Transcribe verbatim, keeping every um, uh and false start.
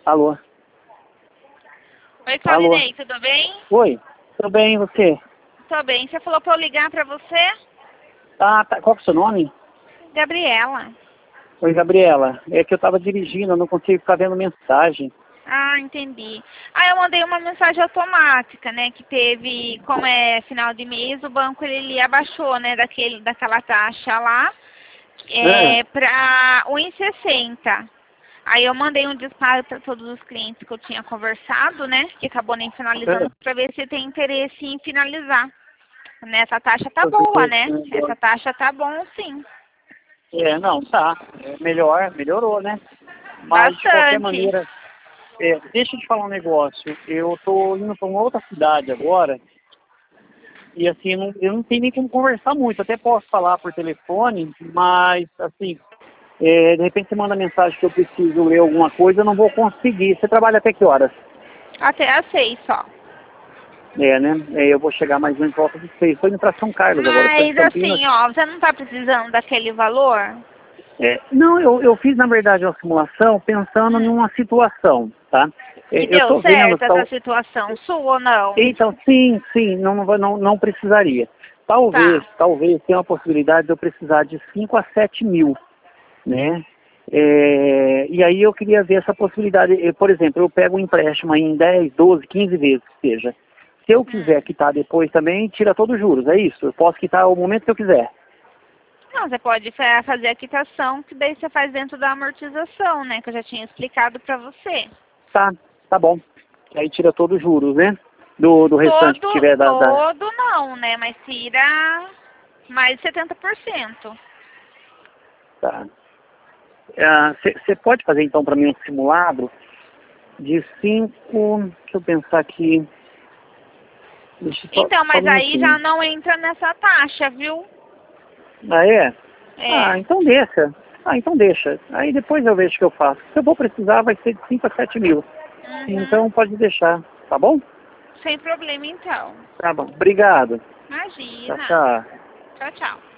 Alô? Oi, Alô? Claudinei, tudo bem? Oi, tudo bem, e você? Tô bem. Você falou pra eu ligar pra você? Ah, tá. Qual que é o seu nome? Gabriela. Oi, Gabriela. É que eu tava dirigindo, eu não consigo ficar vendo mensagem. Ah, entendi. Ah, eu mandei uma mensagem automática, né, que teve, como é final de mês, o banco ele abaixou, né, daquele, daquela taxa lá, Ah, é, para um e sessenta. Aí eu mandei um disparo para todos os clientes que eu tinha conversado, né, que acabou nem finalizando, ah, para ver se tem interesse em finalizar. Né, essa taxa tá deixa eu boa, ver esse né? Essa negócio. taxa tá bom, sim. É, não, tá. É, melhor, melhorou, né? Mas, de qualquer Bastante. maneira, é, deixa eu te falar um negócio. Eu tô indo para uma outra cidade agora e, assim, eu não, eu não tenho nem como conversar muito. Até posso falar por telefone, mas, assim, é, de repente você manda mensagem que eu preciso ler alguma coisa, eu não vou conseguir. Você trabalha até que horas? Até às seis só. É, né? É, eu vou chegar mais em volta de seis. Estou indo para São Carlos agora, estou em Mas Campinas. assim, ó, você não tá precisando daquele valor? É, não, eu, eu fiz, na verdade, uma simulação pensando Hum. numa situação, tá? E É, eu deu estou vendo... certo essa Tal... situação sua ou não? Então, sim, sim, não, não, vai- não, não precisaria. Talvez, Tá. talvez tenha uma possibilidade de eu precisar de cinco a sete mil, né? É, e aí eu queria ver essa possibilidade. Eu, por exemplo, eu pego um empréstimo aí em dez, doze, quinze vezes, que seja. Se eu quiser Hum. quitar depois também, tira todos os juros, é isso? Eu posso quitar ao momento que eu quiser. Não, você pode fa- fazer a quitação, que daí você faz dentro da amortização, né? Que eu já tinha explicado pra você. Tá, tá bom. Aí tira todos os juros, né? Do, do restante que Todo, tiver da... da... todo não, né? Mas tira mais de setenta por cento. Tá. Você pode fazer então para mim um simulado de cinco... Deixa eu pensar aqui... Deixa eu só, Então, só um mas aí já minutinho. não entra nessa taxa, viu? Ah, é? Ah, É. então deixa. Ah, então deixa. Aí depois eu vejo o que eu faço. Se eu vou precisar, vai ser de cinco a sete mil. Uhum. Então pode deixar, tá bom? Sem problema, então. Tá bom. Obrigado. Tchau, Imagina. tchau. Tchau, tchau.